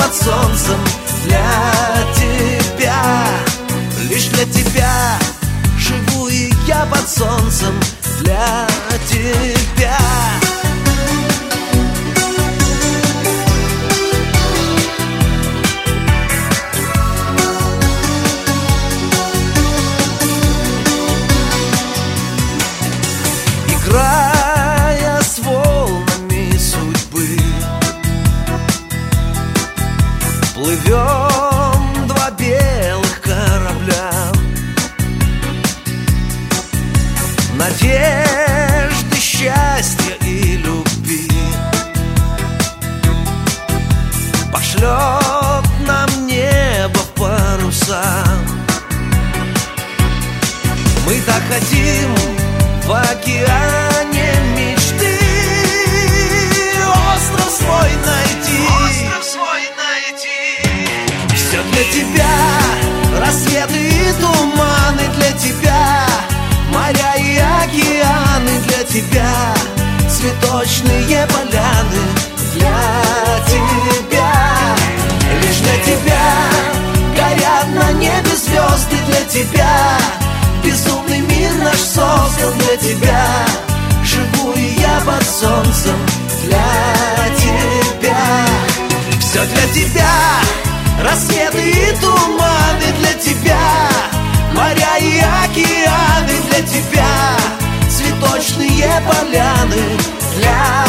под солнцем для тебя. Лишь для тебя живу и я под солнцем для тебя. Играя с волнами судьбы, плывем два белых корабля. Надежды, счастья и любви пошлет нам небо в паруса. Мы так хотим в океане мечты остров свой найти. Все для тебя, рассветы и туманы для тебя, моря и океаны для тебя, цветочные поляны для тебя. Лишь для тебя горят на небе звезды для тебя. Безумный мир наш создан для тебя. Живу и я под солнцем для тебя. Все для тебя, рассветы и туманы для тебя, моря и океаны для тебя, цветочные поляны для